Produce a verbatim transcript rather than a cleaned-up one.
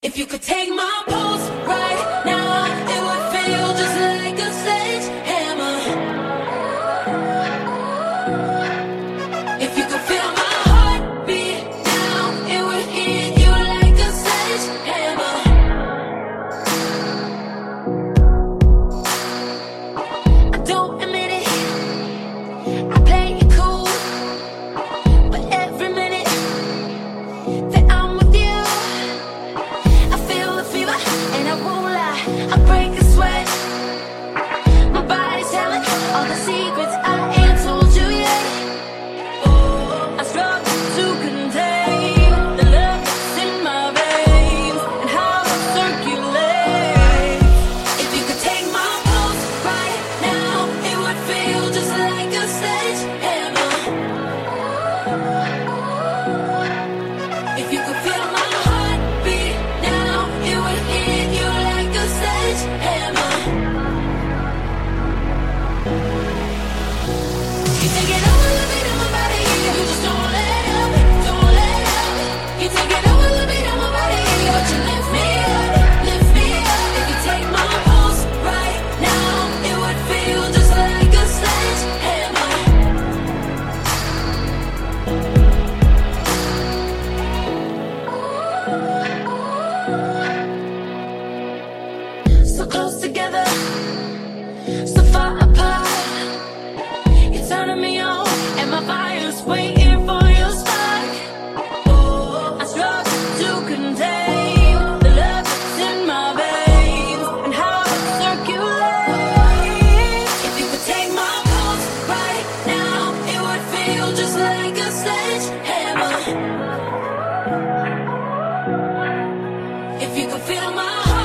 If you could take my pulse right now, it would feel just like a sledgehammer. If you could feel my heartbeat now, it would hit you like a sledgehammer. I don't admit it, I play it cool, but every minute that I'm with you, I feel the fever and I won't lie, I break a sweat. My body's telling all the secrets I ain't told you yet. I struggle to contain the love that's in my veins and how it circulates. If you could take my pulse right now, it would feel just like a sledgehammer. If you could feel my heartbeat now, it would hit you like a sledgehammer. You take it over the beat of my body, you just don't let up, don't let up. You take it over the beat of my body, but you lift me up, lift me up. If you take my pulse right now, it would feel just like a sledgehammer. So close together, so far apart. You're turning me on, and my fire's waiting for your spark. I struggle to contain the love that's in my veins and how it circulates. If you could take my pulse right now, it would feel just like a sledgehammer. If you could feel my heart